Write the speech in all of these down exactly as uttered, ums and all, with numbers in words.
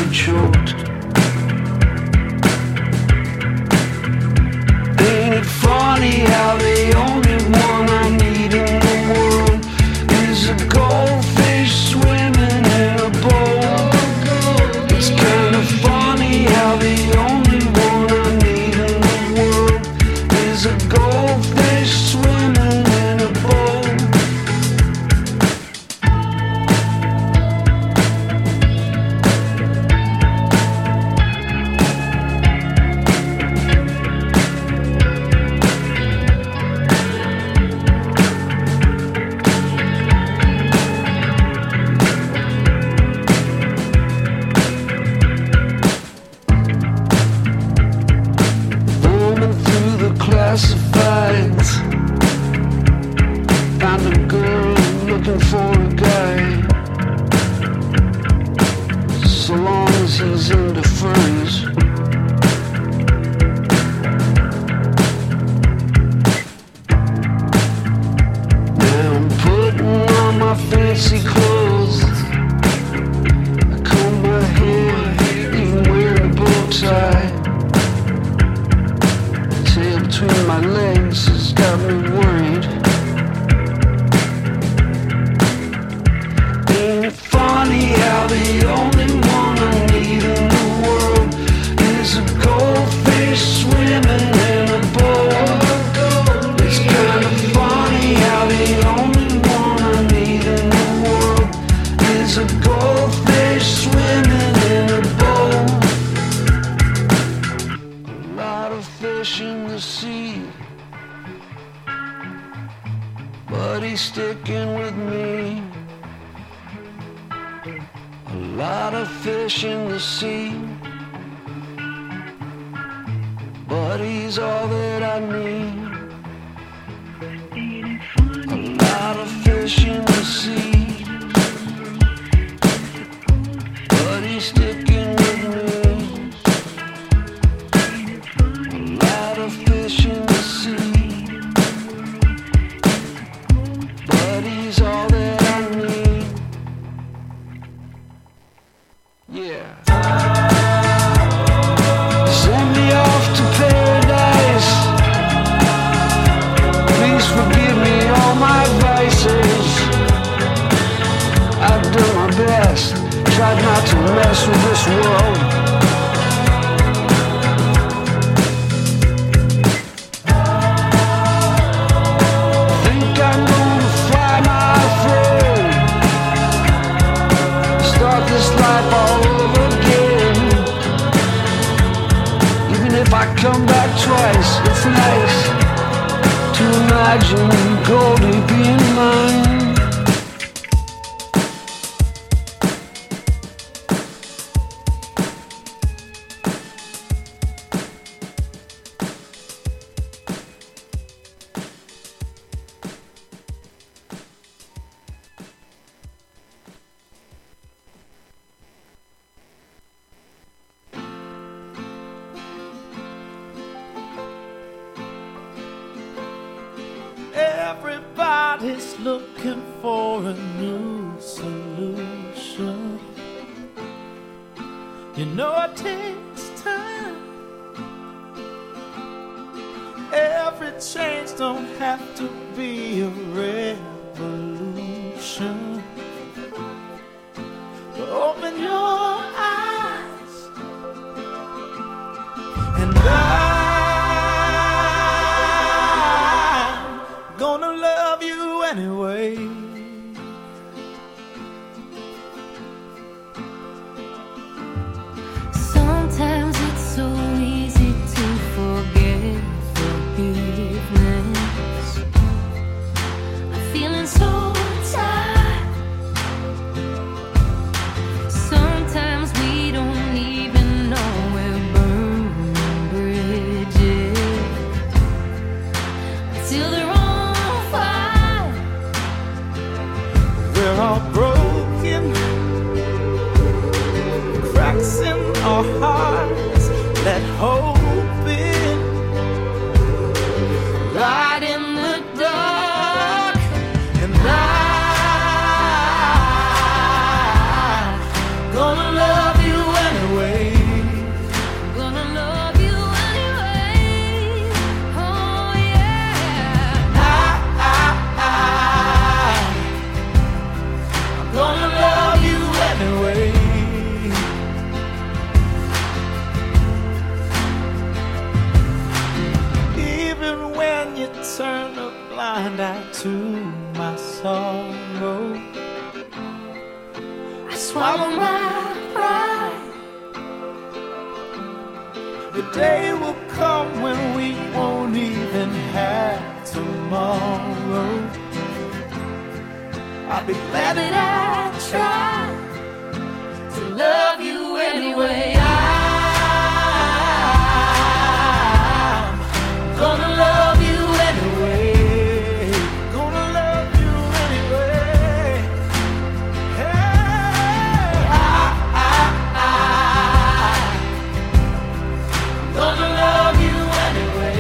get choked. Ain't it funny how the only one I need in the world is a goldfish swimming in a bowl? It's kind of funny how the only one I need in the world is a goldfish swimming in a bowl. Classifieds, found a girl looking for a guy. So long as he's into furries. Now I'm putting on my fancy clothes. I comb my hair, even wearing a bow tie. Between my legs has got me worried. Ain't it funny how the only one I need in the world is a goldfish swimming in a bowl? It's kind of funny how the only one I need in the world is a goldfish swimming in a bowl. A lot of fish in the sea, but he's sticking with me. A lot of fish in the sea, but he's all that I need. A lot of fish in the sea, but he's sticking with me. Fish in the sea, but he's all that I need. Yeah. Send me off to paradise. Please forgive me all my vices. I've done my best, tried not to mess with this world. This life all over again. Even if I come back twice, it's nice to imagine Goldie being mine. Everybody's looking for a new solution. You know it takes time. Every change don't have to be a revolution. But open your eyes and I gonna love you anyway. Sometimes it's so easy to forget forgiveness. I'm feeling so tired. Sometimes we don't even know we're burning bridges till they're we're all broken, cracks in our hearts, let hope in, light in the dark, and I'm gonna love you anyway. to my sorrow. I swallow my pride. The day will come when we won't even have tomorrow. I'll be glad that I tried to love you anyway. I'm gonna love you anyway. Gonna love you anyway. Hey, I, I, I, I'm gonna love you anyway.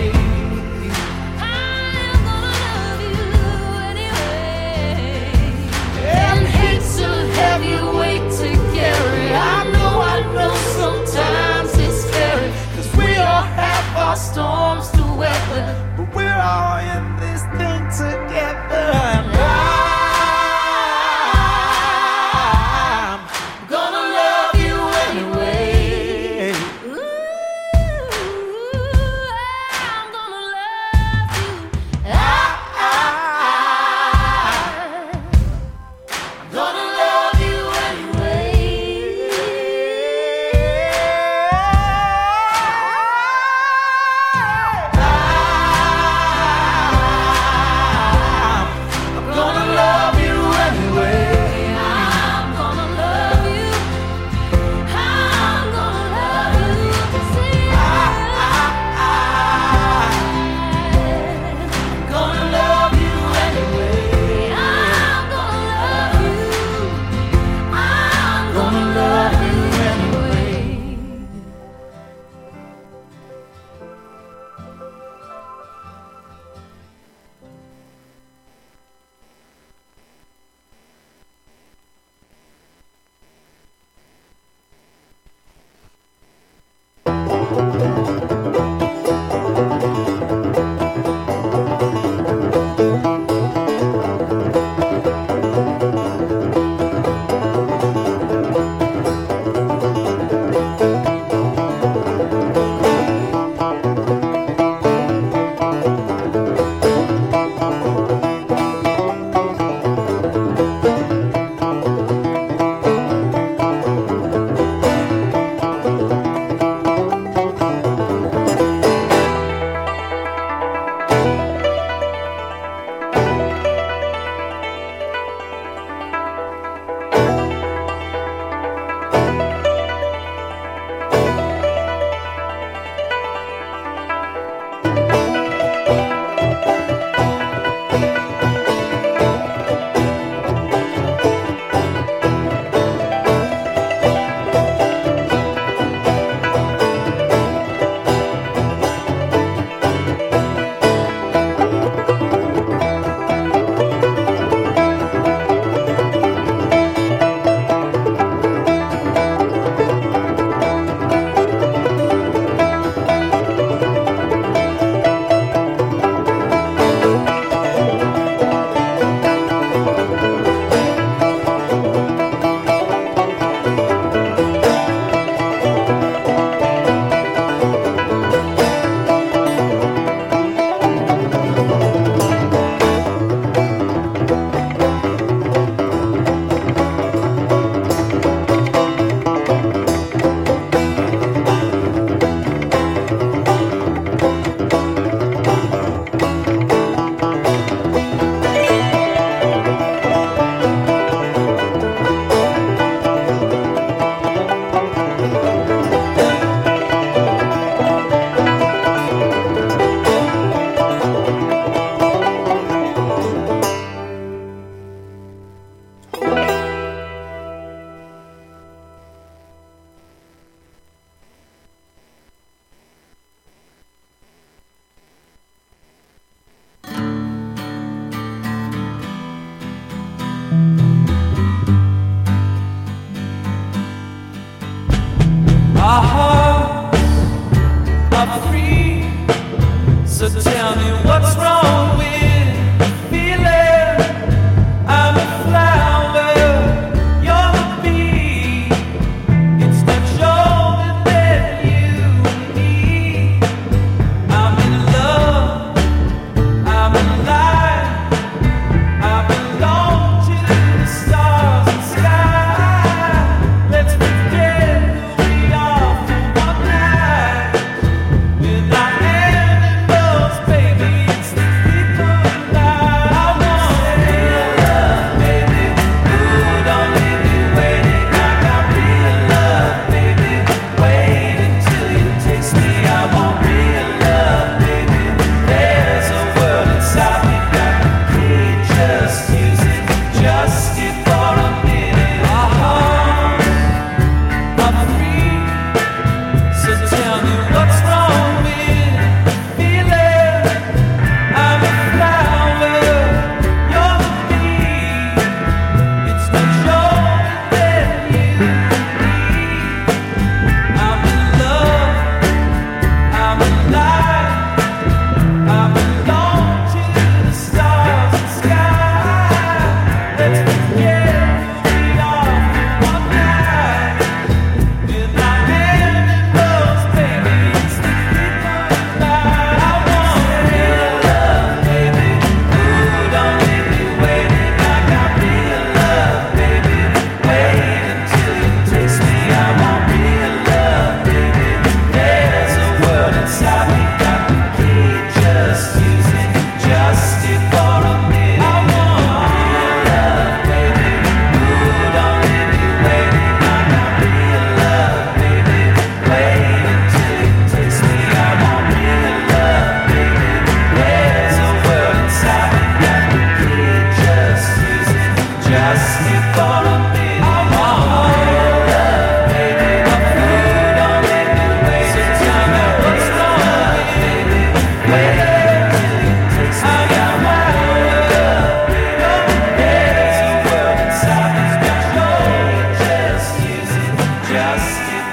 I'm gonna love you anyway. And hate's a heavy weight to carry. I know, I know sometimes it's scary, 'cause we all have our storms to weather, but we're all in this thing together. And I'm gonna love you anyway. Ooh, I'm gonna love you. I'm gonna love you anyway. I'm gonna love you anyway. I'm gonna love you. I'm gonna love you. See, I'm gonna love you anyway. I'm gonna love you. I'm gonna love you anyway. Our hearts are free, so tell me what's wrong with the feeling. I'm a flower, you're the bee. It's not shoulder that you need. I'm in love, I'm alive.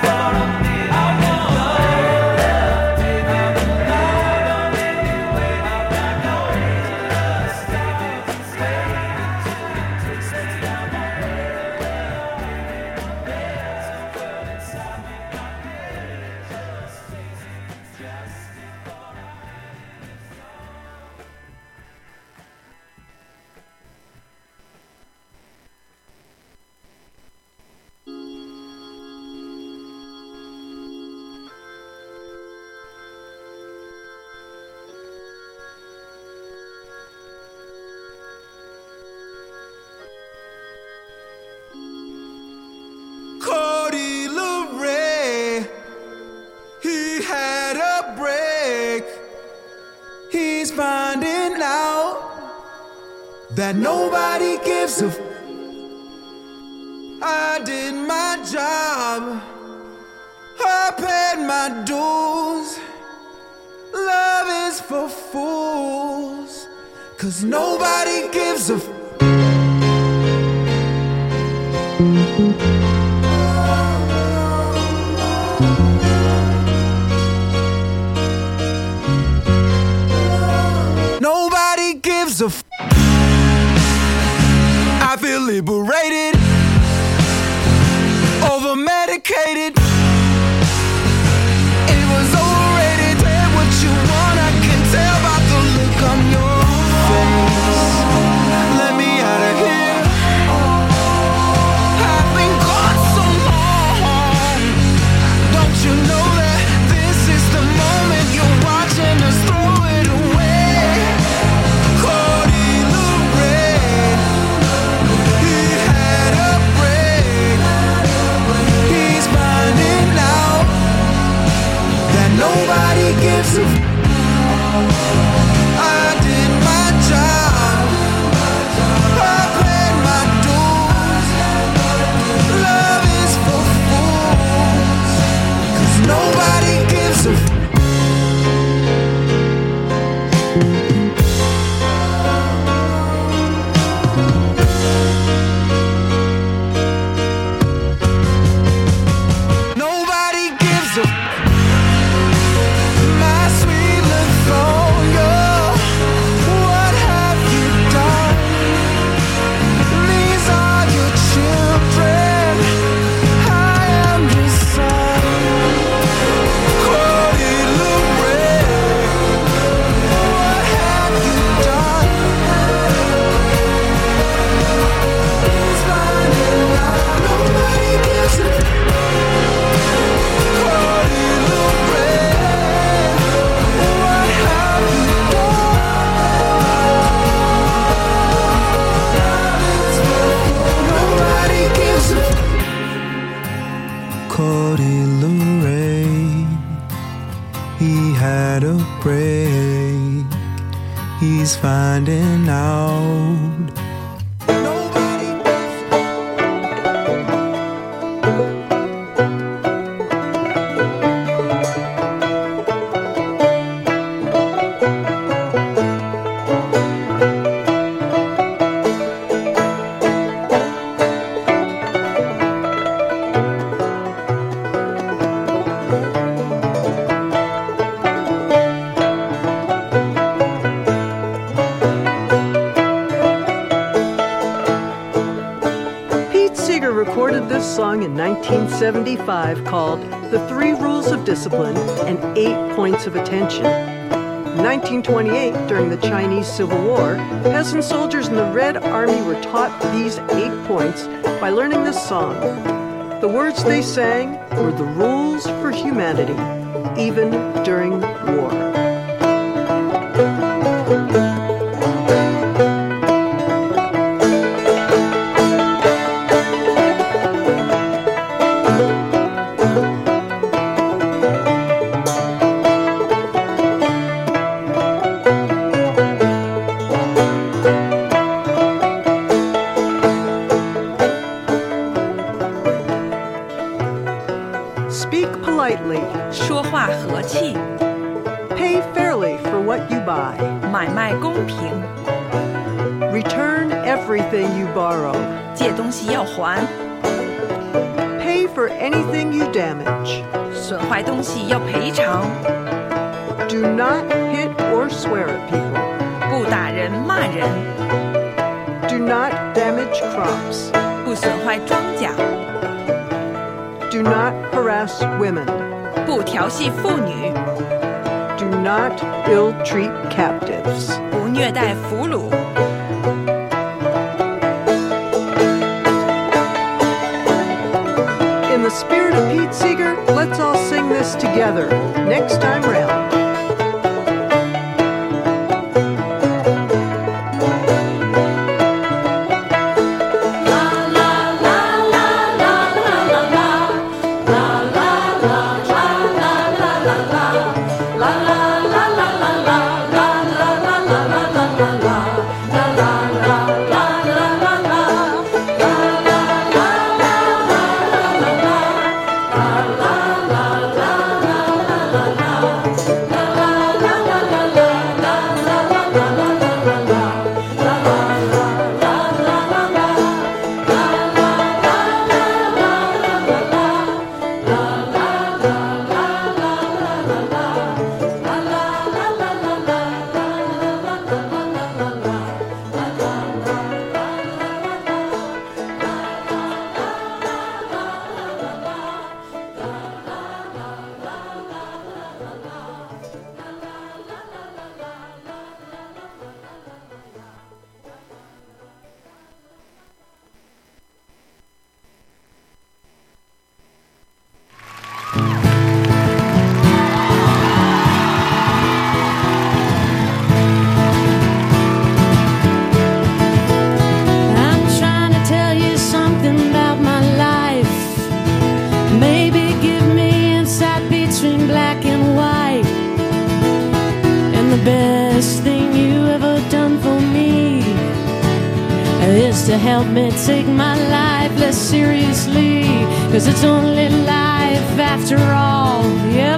Cody LeRae, he had a break. He's finding out that nobody gives a f- I did my job, I paid my dues. Love is for fools, 'cause nobody gives a f- Nobody gives a f- I feel liberated, over medicated. It was overrated. Tell what you want, I can tell by the look on your face. Let me out of here. I've been gone so long. Don't you know that this is the moment you're watching us throw it away? Cody LeRae, he had a break. He's finding out that nobody gives a f- I did my job, I paid my dues. Love is for fools, 'cause nobody gives a f- Nobody gives a f- My sweet Lithonia, what have you done? These are your children, I am your son. Cody LeRae, what have you done? He's finding out nobody gives a f- Cody LeRae, what have you done? Nobody gives a f- Cody LeRae, he had a break. He's finding out. Nobody gives a Pete Seeger recorded this song in nineteen seventy-five called The Three Rules of Discipline and Eight Points of Attention. In nineteen twenty-eight, during the Chinese Civil War, peasant soldiers in the Red Army were taught these eight points by learning this song. The words they sang were the rules for humanity, even during war. Speak politely. 说话和气， Pay fairly for what you buy. 买卖公平， Return everything you borrow. 借东西要还， Pay for anything you damage. 损坏东西要赔偿， Do not hit or swear at people. 不打人骂人， Do not damage crops. 不损坏庄稼， Do not harass women. 不调戏妇女， Do not ill-treat captives. 不虐待俘虏。 In the spirit of Pete Seeger, let's all sing this together next time round. To help me take my life less seriously, 'cause it's only life after all. Yep.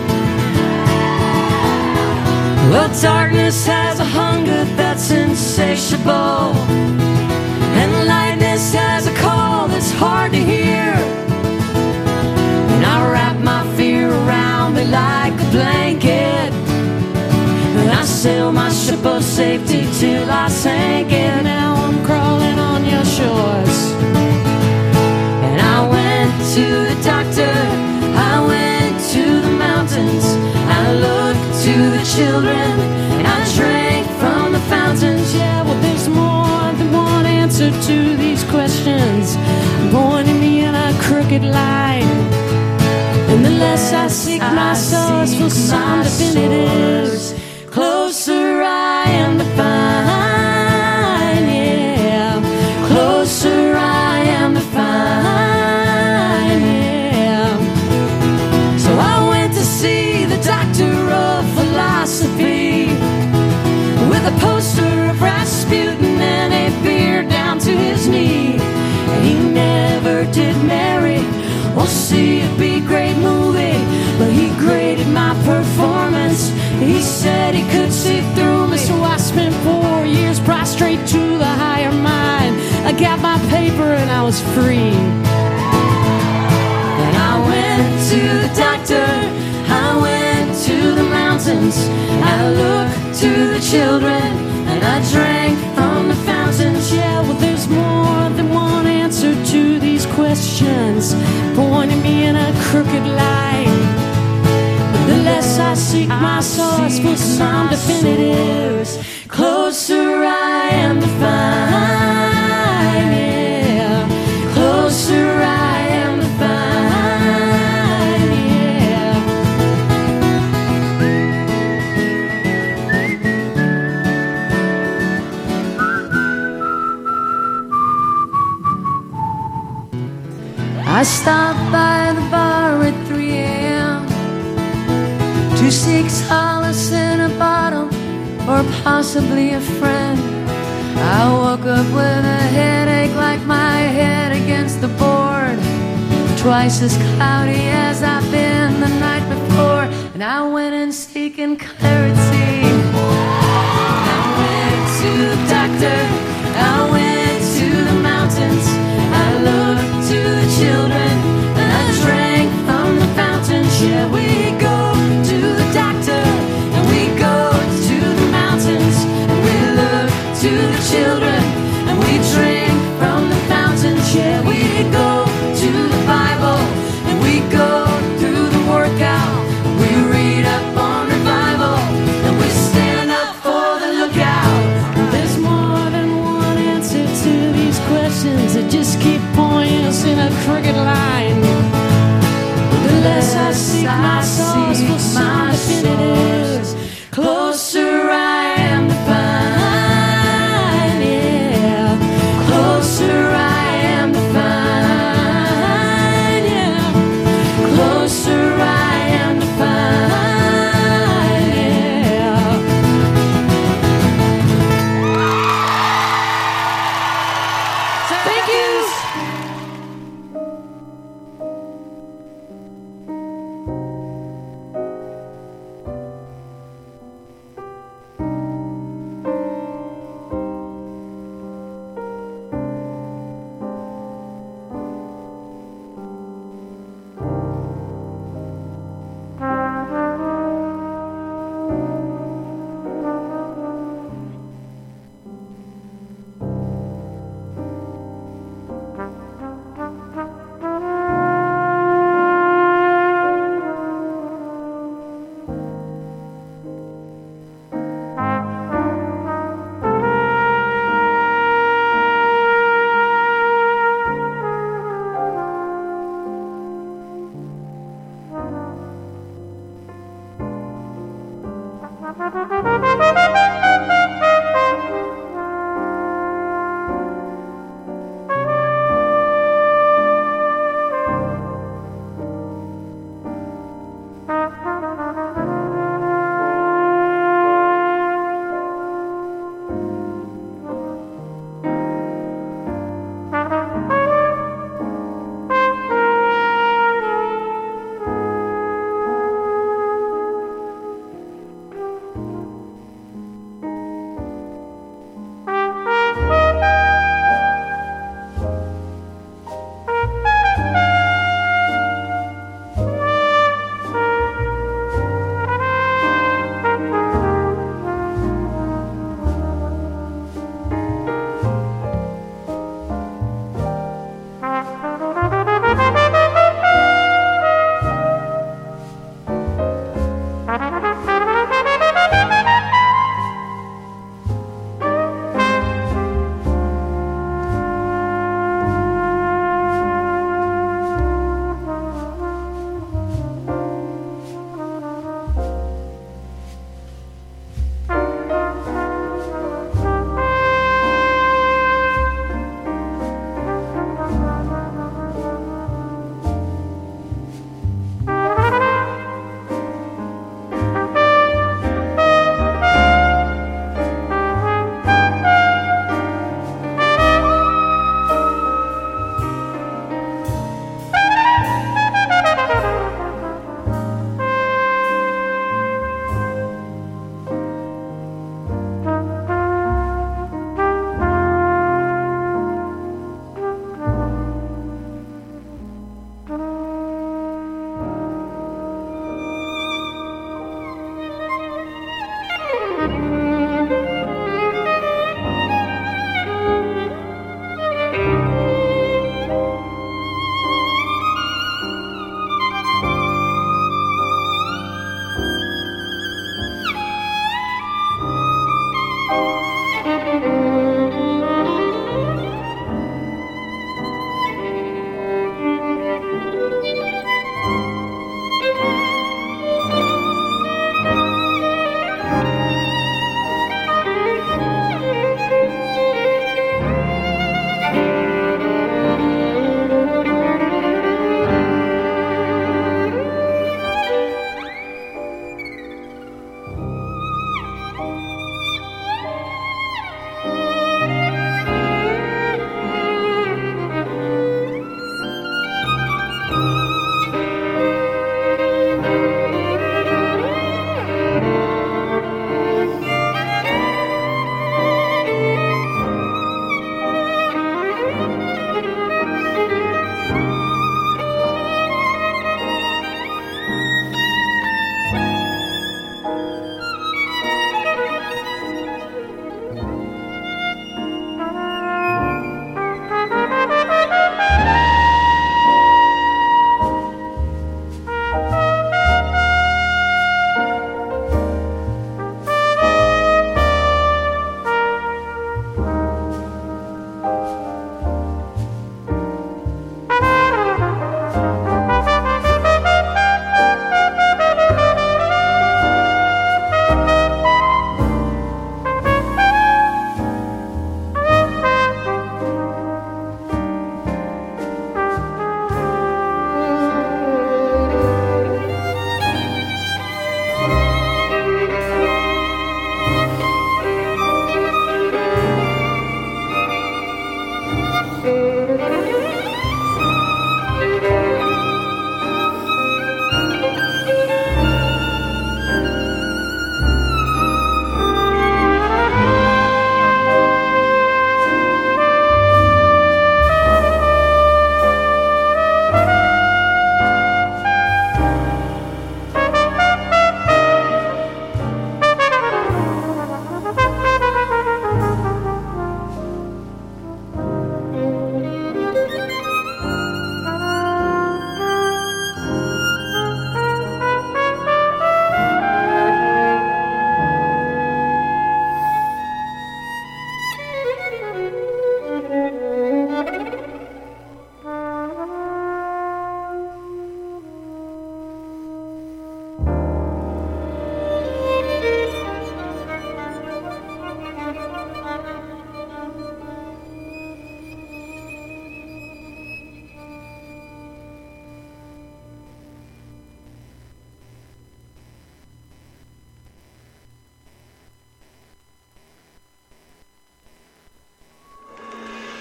Well, darkness has a hunger that's insatiable, and lightness has a call that's hard to hear. And I wrap my fear around me like a blanket, and I sail my ship of safety till I sank it. Now I'm crawling on your shores, and I went to the doctor, I went to the mountains, I looked to the children, and I drank from the fountains. Yeah, well, there's more than one answer to these questions, pointing me in a crooked line. And the less I seek my source for some definitives, closer I am to find, yeah. Closer I am to find, yeah. So I went to see the doctor of philosophy, with a poster of Rasputin and a beard down to his knee. He never did marry or see a B-grade movie, but he graded my performance. He said he could see through me, so I spent four years prostrate to the higher mind. I got my paper and I was free. And I went to the doctor, I went to the mountains, I looked to the children, and I drank from the fountains. Yeah, well, there's more than one answer to these questions, pointing me in a crooked line. The less I seek my source for some definitives, closer I am to find, yeah. Closer I am to find, yeah. I stopped by the bar at three a.m. to seek solace in a bottle, or possibly a friend. I woke up with a headache like my head against the board, twice as cloudy as I've been the night before. And I went in seeking clarity, I went to the doctor, I went to the mountains, I looked to the children, and I my source for some infinitives. Closer I am to find, yeah. Closer I am to find, yeah. Closer I am to find, yeah. Thank you.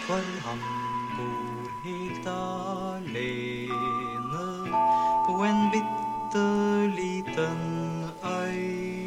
for han bor helt alene på en bitte liten øy.